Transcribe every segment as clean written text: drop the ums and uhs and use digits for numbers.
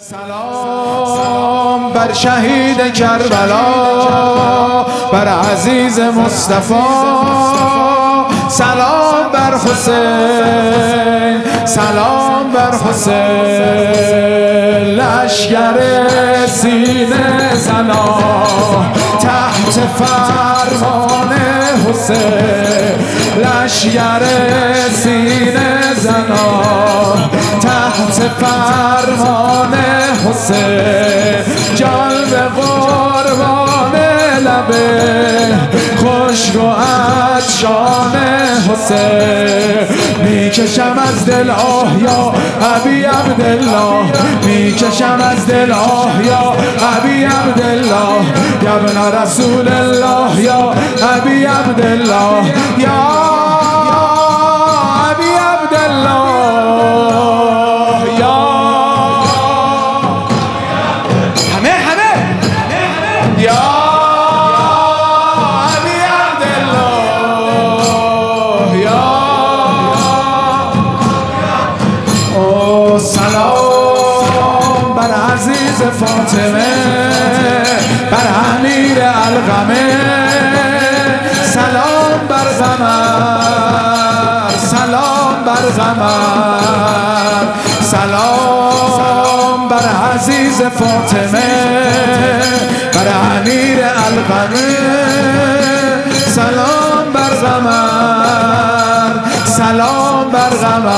سلام بر شهید کربلا، بر عزیز مصطفی، سلام بر حسین، سلام بر حسین. لشکر سینه زنا تحت فرمان حسین، لشکر سینه زنا تحت فرمان حسین. جان به قربان لب خشک و عطشان حسین. میکشم از دل آه یا ابی عبدالله، میکشم از دل آه یا ابی عبدالله، یا ابن رسول الله، یا ابی عبدالله، یا ابی عبدالله، یا همه یا ابی عبدالله، یا او سلام بر عزیز فاطمه، بر امیر القمه، سلام بر قمر، سلام بر قمر، سلام بر عزیز فاطمه، بر امیر القمه، سلام بر قمر، سلام بر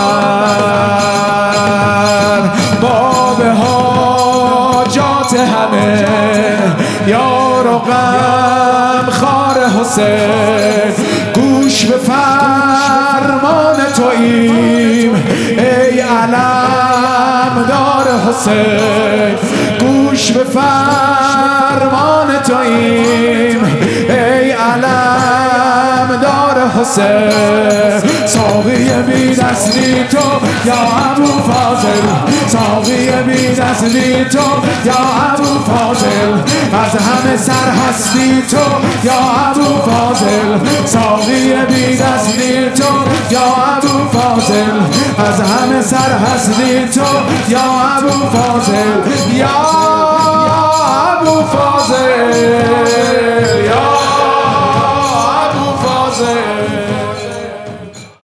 قمر. باب حاجات همه یار و غم خار حسین، گوش به فرمان توییم ای علمدار حسین، گوش به فرمان توییم ای علمدار حسین. ساقی بی دستی تو یا ابو فاضل، ساقی بی دستی تو یا ابو فاضل، از همه سر هستی تو یا ابو فاضل، ساقی بی دستی تو یا ابو فاضل، از همه سر هستی تو یا ابو فاضل، یا ابو فاضل.